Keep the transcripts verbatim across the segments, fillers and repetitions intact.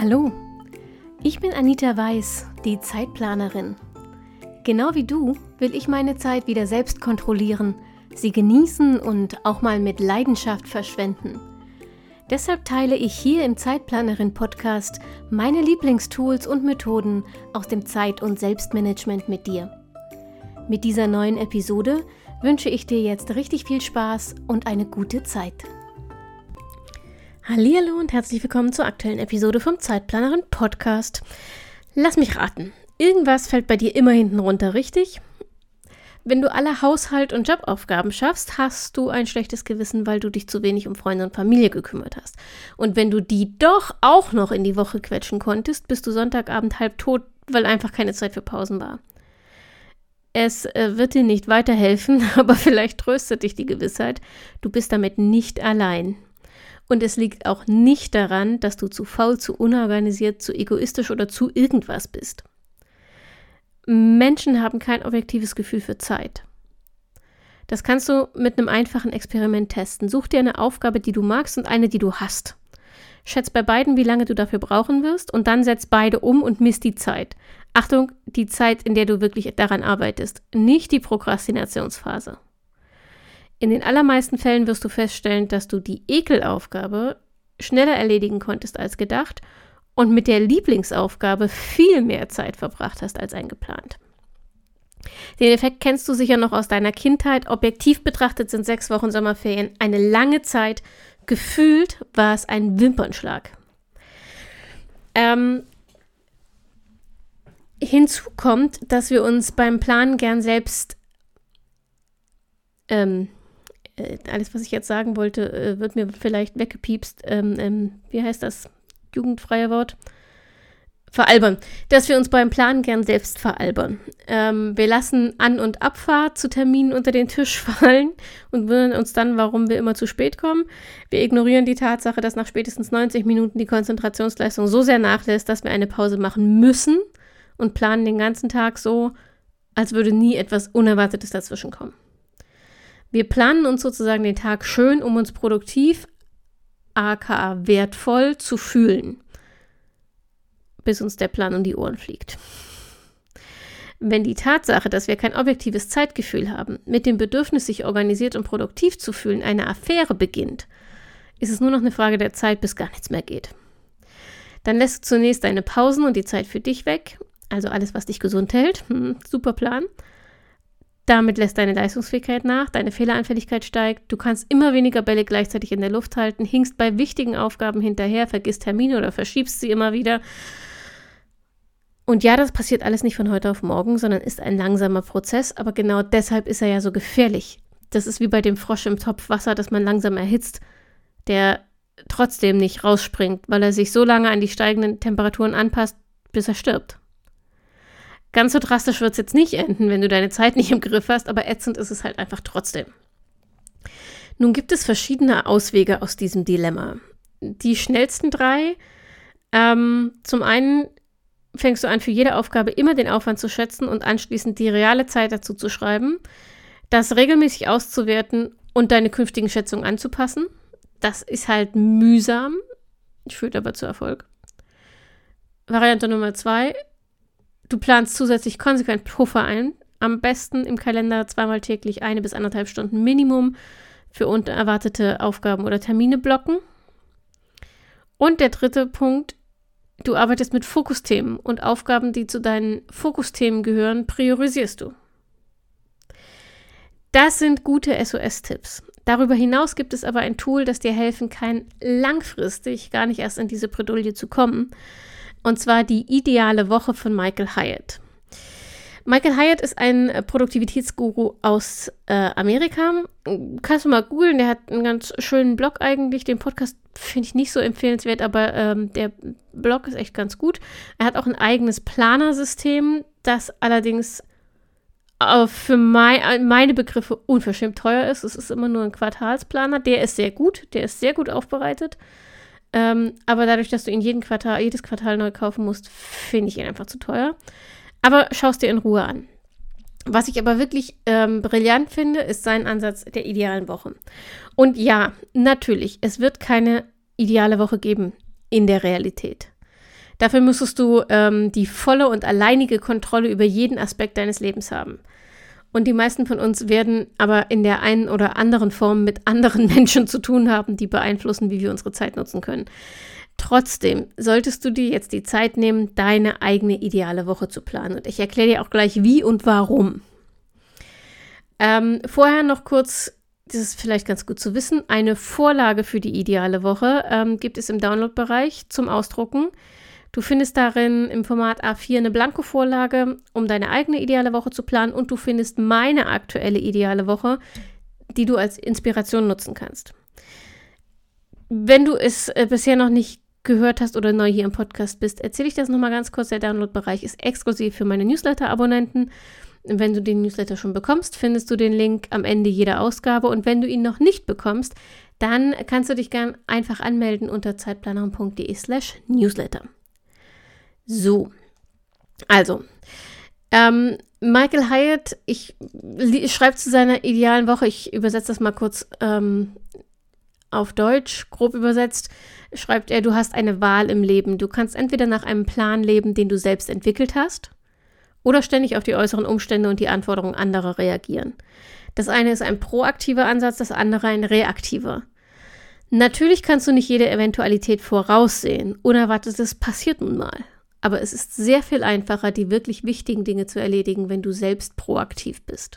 Hallo, ich bin Anita Weiß, die Zeitplanerin. Genau wie du will ich meine Zeit wieder selbst kontrollieren, sie genießen und auch mal mit Leidenschaft verschwenden. Deshalb teile ich hier im Zeitplanerin-Podcast meine Lieblingstools und Methoden aus dem Zeit- und Selbstmanagement mit dir. Mit dieser neuen Episode wünsche ich dir jetzt richtig viel Spaß und eine gute Zeit. Hallihallo und herzlich willkommen zur aktuellen Episode vom Zeitplanerin Podcast. Lass mich raten, irgendwas fällt bei dir immer hinten runter, richtig? Wenn du alle Haushalt- und Jobaufgaben schaffst, hast du ein schlechtes Gewissen, weil du dich zu wenig um Freunde und Familie gekümmert hast. Und wenn du die doch auch noch in die Woche quetschen konntest, bist du Sonntagabend halb tot, weil einfach keine Zeit für Pausen war. Es äh, wird dir nicht weiterhelfen, aber vielleicht tröstet dich die Gewissheit, du bist damit nicht allein. Und es liegt auch nicht daran, dass du zu faul, zu unorganisiert, zu egoistisch oder zu irgendwas bist. Menschen haben kein objektives Gefühl für Zeit. Das kannst du mit einem einfachen Experiment testen. Such dir eine Aufgabe, die du magst und eine, die du hast. Schätz bei beiden, wie lange du dafür brauchen wirst und dann setz beide um und misst die Zeit. Achtung, die Zeit, in der du wirklich daran arbeitest, nicht die Prokrastinationsphase. In den allermeisten Fällen wirst du feststellen, dass du die Ekelaufgabe schneller erledigen konntest als gedacht und mit der Lieblingsaufgabe viel mehr Zeit verbracht hast als eingeplant. Den Effekt kennst du sicher noch aus deiner Kindheit. Objektiv betrachtet sind sechs Wochen Sommerferien eine lange Zeit. Gefühlt war es ein Wimpernschlag. Ähm, hinzu kommt, dass wir uns beim Planen gern selbst ähm, alles, was ich jetzt sagen wollte, äh, wird mir vielleicht weggepiepst. Ähm, ähm, wie heißt das? Jugendfreie Wort? Veralbern. Dass wir uns beim Planen gern selbst veralbern. Ähm, wir lassen An- und Abfahrt zu Terminen unter den Tisch fallen und wundern uns dann, warum wir immer zu spät kommen. Wir ignorieren die Tatsache, dass nach spätestens neunzig Minuten die Konzentrationsleistung so sehr nachlässt, dass wir eine Pause machen müssen und planen den ganzen Tag so, als würde nie etwas Unerwartetes dazwischenkommen. Wir planen uns sozusagen den Tag schön, um uns produktiv, aka wertvoll, zu fühlen, bis uns der Plan um die Ohren fliegt. Wenn die Tatsache, dass wir kein objektives Zeitgefühl haben, mit dem Bedürfnis, sich organisiert und produktiv zu fühlen, eine Affäre beginnt, ist es nur noch eine Frage der Zeit, bis gar nichts mehr geht. Dann lässt du zunächst deine Pausen und die Zeit für dich weg, also alles, was dich gesund hält. Hm, super Plan. Damit lässt deine Leistungsfähigkeit nach, deine Fehleranfälligkeit steigt, du kannst immer weniger Bälle gleichzeitig in der Luft halten, hinkst bei wichtigen Aufgaben hinterher, vergisst Termine oder verschiebst sie immer wieder. Und ja, das passiert alles nicht von heute auf morgen, sondern ist ein langsamer Prozess, aber genau deshalb ist er ja so gefährlich. Das ist wie bei dem Frosch im Topf Wasser, das man langsam erhitzt, der trotzdem nicht rausspringt, weil er sich so lange an die steigenden Temperaturen anpasst, bis er stirbt. Ganz so drastisch wird es jetzt nicht enden, wenn du deine Zeit nicht im Griff hast, aber ätzend ist es halt einfach trotzdem. Nun gibt es verschiedene Auswege aus diesem Dilemma. Die schnellsten drei, ähm, zum einen fängst du an, für jede Aufgabe immer den Aufwand zu schätzen und anschließend die reale Zeit dazu zu schreiben, das regelmäßig auszuwerten und deine künftigen Schätzungen anzupassen. Das ist halt mühsam, führt aber zu Erfolg. Variante Nummer zwei, du planst zusätzlich konsequent Puffer ein, am besten im Kalender zweimal täglich eine bis anderthalb Stunden Minimum für unerwartete Aufgaben oder Termine blocken. Und der dritte Punkt, du arbeitest mit Fokusthemen und Aufgaben, die zu deinen Fokusthemen gehören, priorisierst du. Das sind gute S O S-Tipps. Darüber hinaus gibt es aber ein Tool, das dir helfen kann, langfristig gar nicht erst in diese Bredouille zu kommen. Und zwar die ideale Woche von Michael Hyatt. Michael Hyatt ist ein Produktivitätsguru aus äh, Amerika. Kannst du mal googeln, der hat einen ganz schönen Blog eigentlich. Den Podcast finde ich nicht so empfehlenswert, aber ähm, der Blog ist echt ganz gut. Er hat auch ein eigenes Planersystem, das allerdings äh, für mein, meine Begriffe unverschämt teuer ist. Es ist immer nur ein Quartalsplaner. Der ist sehr gut, der ist sehr gut aufbereitet. Ähm, aber dadurch, dass du ihn jeden Quartal, jedes Quartal neu kaufen musst, finde ich ihn einfach zu teuer. Aber schau es dir in Ruhe an. Was ich aber wirklich ähm, brillant finde, ist sein Ansatz der idealen Woche. Und ja, natürlich, es wird keine ideale Woche geben in der Realität. Dafür müsstest du ähm, die volle und alleinige Kontrolle über jeden Aspekt deines Lebens haben. Und die meisten von uns werden aber in der einen oder anderen Form mit anderen Menschen zu tun haben, die beeinflussen, wie wir unsere Zeit nutzen können. Trotzdem solltest du dir jetzt die Zeit nehmen, deine eigene ideale Woche zu planen. Und ich erkläre dir auch gleich, wie und warum. Ähm, vorher noch kurz, das ist vielleicht ganz gut zu wissen, eine Vorlage für die ideale Woche ähm, gibt es im Download-Bereich zum Ausdrucken. Du findest darin im Format A vier eine Blanko-Vorlage, um deine eigene ideale Woche zu planen, und du findest meine aktuelle ideale Woche, die du als Inspiration nutzen kannst. Wenn du es äh, bisher noch nicht gehört hast oder neu hier im Podcast bist, erzähle ich das nochmal ganz kurz. Der Download-Bereich ist exklusiv für meine Newsletter-Abonnenten. Wenn du den Newsletter schon bekommst, findest du den Link am Ende jeder Ausgabe. Und wenn du ihn noch nicht bekommst, dann kannst du dich gern einfach anmelden unter zeitplanerin.de slash newsletter. So, also, ähm, Michael Hyatt, ich, ich schreibe zu seiner idealen Woche, ich übersetze das mal kurz ähm, auf Deutsch, grob übersetzt, schreibt er, du hast eine Wahl im Leben. Du kannst entweder nach einem Plan leben, den du selbst entwickelt hast, oder ständig auf die äußeren Umstände und die Anforderungen anderer reagieren. Das eine ist ein proaktiver Ansatz, das andere ein reaktiver. Natürlich kannst du nicht jede Eventualität voraussehen. Unerwartetes passiert nun mal. Aber es ist sehr viel einfacher, die wirklich wichtigen Dinge zu erledigen, wenn du selbst proaktiv bist.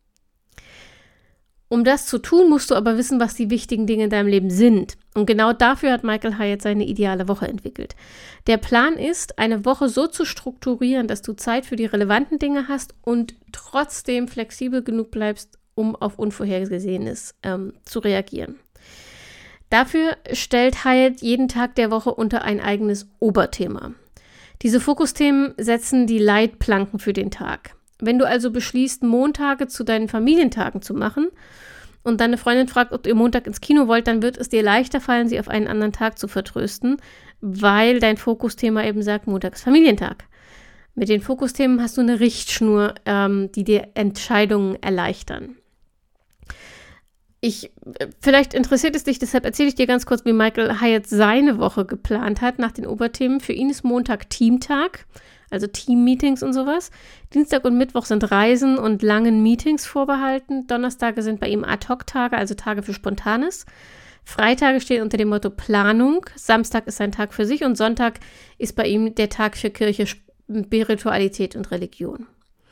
Um das zu tun, musst du aber wissen, was die wichtigen Dinge in deinem Leben sind. Und genau dafür hat Michael Hyatt seine ideale Woche entwickelt. Der Plan ist, eine Woche so zu strukturieren, dass du Zeit für die relevanten Dinge hast und trotzdem flexibel genug bleibst, um auf Unvorhergesehenes ähm, zu reagieren. Dafür stellt Hyatt jeden Tag der Woche unter ein eigenes Oberthema. Diese Fokusthemen setzen die Leitplanken für den Tag. Wenn du also beschließt, Montage zu deinen Familientagen zu machen und deine Freundin fragt, ob ihr Montag ins Kino wollt, dann wird es dir leichter fallen, sie auf einen anderen Tag zu vertrösten, weil dein Fokusthema eben sagt, Montag ist Familientag. Mit den Fokusthemen hast du eine Richtschnur, ähm, die dir Entscheidungen erleichtern. Ich, vielleicht interessiert es dich, deshalb erzähle ich dir ganz kurz, wie Michael Hyatt seine Woche geplant hat nach den Oberthemen. Für ihn ist Montag Teamtag, also Team-Meetings und sowas. Dienstag und Mittwoch sind Reisen und langen Meetings vorbehalten. Donnerstage sind bei ihm Ad-Hoc-Tage, also Tage für Spontanes. Freitage stehen unter dem Motto Planung. Samstag ist ein Tag für sich und Sonntag ist bei ihm der Tag für Kirche, Spiritualität und Religion.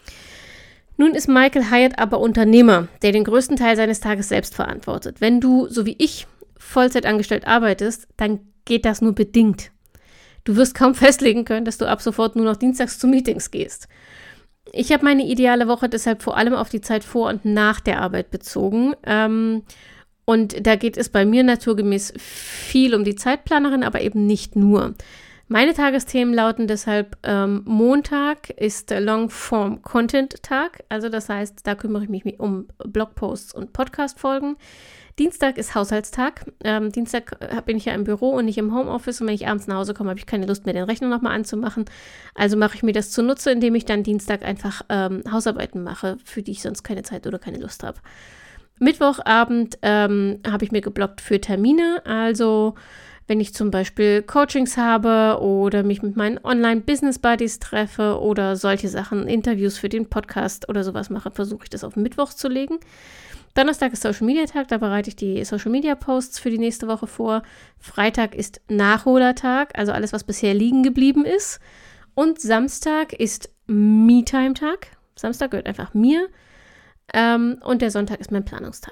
Nun ist Michael Hyatt aber Unternehmer, der den größten Teil seines Tages selbst verantwortet. Wenn du, so wie ich, Vollzeit angestellt arbeitest, dann geht das nur bedingt. Du wirst kaum festlegen können, dass du ab sofort nur noch dienstags zu Meetings gehst. Ich habe meine ideale Woche deshalb vor allem auf die Zeit vor und nach der Arbeit bezogen. Ähm, und da geht es bei mir naturgemäß viel um die Zeitplanerin, aber eben nicht nur. Meine Tagesthemen lauten deshalb, ähm, Montag ist Long-Form-Content-Tag, also das heißt, da kümmere ich mich um Blogposts und Podcast-Folgen. Dienstag ist Haushaltstag. Ähm, Dienstag bin ich ja im Büro und nicht im Homeoffice, und wenn ich abends nach Hause komme, habe ich keine Lust mehr, den Rechner nochmal anzumachen. Also mache ich mir das zunutze, indem ich dann Dienstag einfach ähm, Hausarbeiten mache, für die ich sonst keine Zeit oder keine Lust habe. Mittwochabend ähm, habe ich mir geblockt für Termine, also wenn ich zum Beispiel Coachings habe oder mich mit meinen Online-Business-Buddies treffe oder solche Sachen, Interviews für den Podcast oder sowas mache, versuche ich das auf Mittwochs zu legen. Donnerstag ist Social-Media-Tag, da bereite ich die Social-Media-Posts für die nächste Woche vor. Freitag ist Nachholertag, also alles, was bisher liegen geblieben ist. Und Samstag ist Me-Time-Tag. Samstag gehört einfach mir. Ähm, und der Sonntag ist mein Planungstag.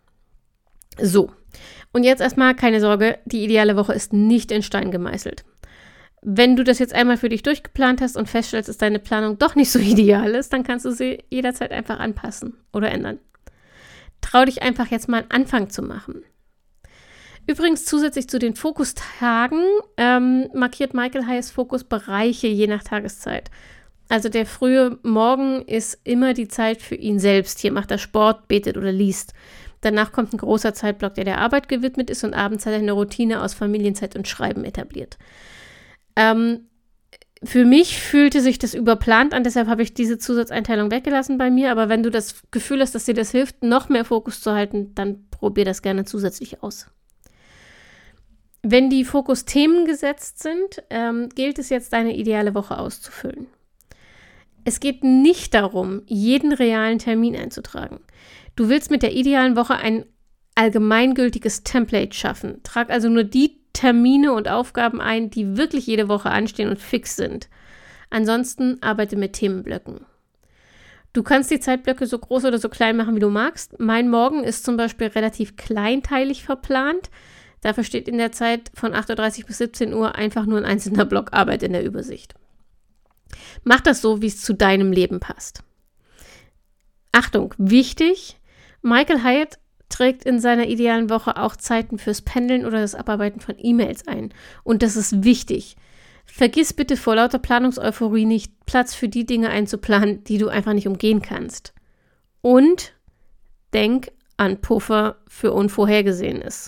So, und jetzt erstmal keine Sorge, die ideale Woche ist nicht in Stein gemeißelt. Wenn du das jetzt einmal für dich durchgeplant hast und feststellst, dass deine Planung doch nicht so ideal ist, dann kannst du sie jederzeit einfach anpassen oder ändern. Trau dich einfach jetzt mal einen Anfang zu machen. Übrigens zusätzlich zu den Fokustagen ähm, markiert Michael Hyatts Fokusbereiche je nach Tageszeit. Also der frühe Morgen ist immer die Zeit für ihn selbst. Hier macht er Sport, betet oder liest. Danach kommt ein großer Zeitblock, der der Arbeit gewidmet ist, und abends hat er eine Routine aus Familienzeit und Schreiben etabliert. Ähm, für mich fühlte sich das überplant an, deshalb habe ich diese Zusatzeinteilung weggelassen bei mir. Aber wenn du das Gefühl hast, dass dir das hilft, noch mehr Fokus zu halten, dann probier das gerne zusätzlich aus. Wenn die Fokusthemen gesetzt sind, ähm, gilt es jetzt, deine ideale Woche auszufüllen. Es geht nicht darum, jeden realen Termin einzutragen. Du willst mit der idealen Woche ein allgemeingültiges Template schaffen. Trag also nur die Termine und Aufgaben ein, die wirklich jede Woche anstehen und fix sind. Ansonsten arbeite mit Themenblöcken. Du kannst die Zeitblöcke so groß oder so klein machen, wie du magst. Mein Morgen ist zum Beispiel relativ kleinteilig verplant. Dafür steht in der Zeit von acht Uhr dreißig bis siebzehn Uhr einfach nur ein einzelner Block Arbeit in der Übersicht. Mach das so, wie es zu deinem Leben passt. Achtung, wichtig, Michael Hyatt trägt in seiner idealen Woche auch Zeiten fürs Pendeln oder das Abarbeiten von E-Mails ein. Und das ist wichtig. Vergiss bitte vor lauter Planungseuphorie nicht, Platz für die Dinge einzuplanen, die du einfach nicht umgehen kannst. Und denk an Puffer für Unvorhergesehenes.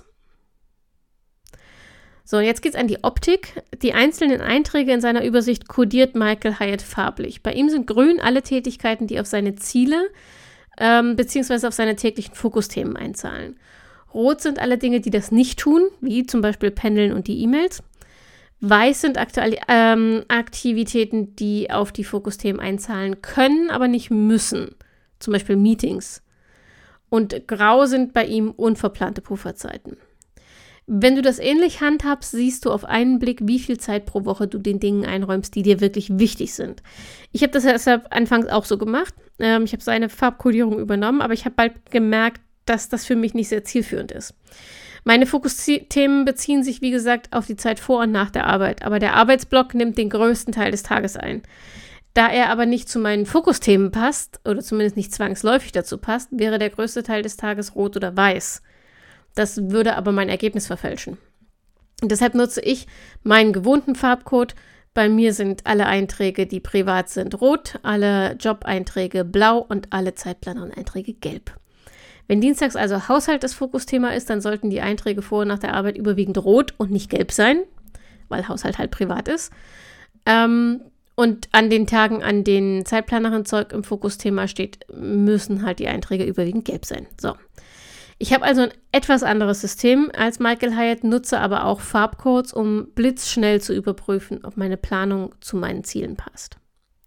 So, jetzt geht's an die Optik. Die einzelnen Einträge in seiner Übersicht kodiert Michael Hyatt farblich. Bei ihm sind grün alle Tätigkeiten, die auf seine Ziele ähm, bzw. auf seine täglichen Fokusthemen einzahlen. Rot sind alle Dinge, die das nicht tun, wie zum Beispiel Pendeln und die E-Mails. Weiß sind aktuelle, ähm, Aktivitäten, die auf die Fokusthemen einzahlen können, aber nicht müssen. Zum Beispiel Meetings. Und grau sind bei ihm unverplante Pufferzeiten. Wenn du das ähnlich handhabst, siehst du auf einen Blick, wie viel Zeit pro Woche du den Dingen einräumst, die dir wirklich wichtig sind. Ich habe das deshalb anfangs auch so gemacht. Ähm, ich habe seine Farbkodierung übernommen, aber ich habe bald gemerkt, dass das für mich nicht sehr zielführend ist. Meine Fokusthemen beziehen sich, wie gesagt, auf die Zeit vor und nach der Arbeit, aber der Arbeitsblock nimmt den größten Teil des Tages ein. Da er aber nicht zu meinen Fokusthemen passt, oder zumindest nicht zwangsläufig dazu passt, wäre der größte Teil des Tages rot oder weiß. Das würde aber mein Ergebnis verfälschen. Und deshalb nutze ich meinen gewohnten Farbcode. Bei mir sind alle Einträge, die privat sind, rot, alle Job-Einträge blau und alle Zeitplaner-Einträge gelb. Wenn dienstags also Haushalt das Fokusthema ist, dann sollten die Einträge vor und nach der Arbeit überwiegend rot und nicht gelb sein, weil Haushalt halt privat ist. Ähm, und an den Tagen, an denen Zeitplanerin-Zeug im Fokusthema steht, müssen halt die Einträge überwiegend gelb sein. So. Ich habe also ein etwas anderes System als Michael Hyatt, nutze aber auch Farbcodes, um blitzschnell zu überprüfen, ob meine Planung zu meinen Zielen passt.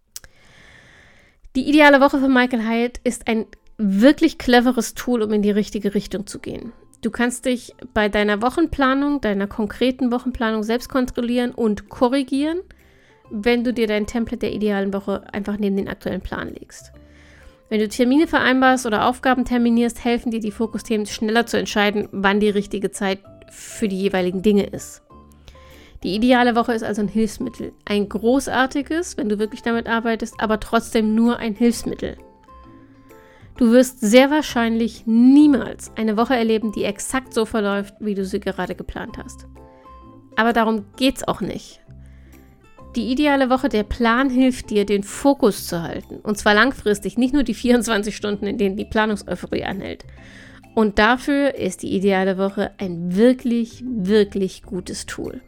Die ideale Woche für Michael Hyatt ist ein wirklich cleveres Tool, um in die richtige Richtung zu gehen. Du kannst dich bei deiner Wochenplanung, deiner konkreten Wochenplanung selbst kontrollieren und korrigieren, wenn du dir dein Template der idealen Woche einfach neben den aktuellen Plan legst. Wenn du Termine vereinbarst oder Aufgaben terminierst, helfen dir die Fokusthemen schneller zu entscheiden, wann die richtige Zeit für die jeweiligen Dinge ist. Die ideale Woche ist also ein Hilfsmittel. Ein großartiges, wenn du wirklich damit arbeitest, aber trotzdem nur ein Hilfsmittel. Du wirst sehr wahrscheinlich niemals eine Woche erleben, die exakt so verläuft, wie du sie gerade geplant hast. Aber darum geht's auch nicht. Die ideale Woche, der Plan hilft dir, den Fokus zu halten. Und zwar langfristig, nicht nur die vierundzwanzig Stunden, in denen die Planungseuphorie anhält. Und dafür ist die ideale Woche ein wirklich, wirklich gutes Tool.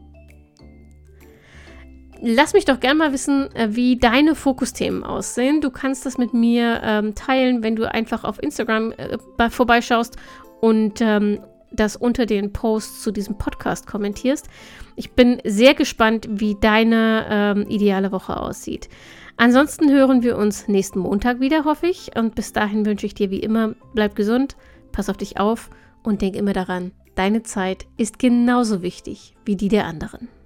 Lass mich doch gerne mal wissen, wie deine Fokusthemen aussehen. Du kannst das mit mir ähm, teilen, wenn du einfach auf Instagram äh, vorbeischaust und ähm, das unter den Posts zu diesem Podcast kommentierst. Ich bin sehr gespannt, wie deine ähm, ideale Woche aussieht. Ansonsten hören wir uns nächsten Montag wieder, hoffe ich. Und bis dahin wünsche ich dir wie immer, bleib gesund, pass auf dich auf und denk immer daran, deine Zeit ist genauso wichtig wie die der anderen.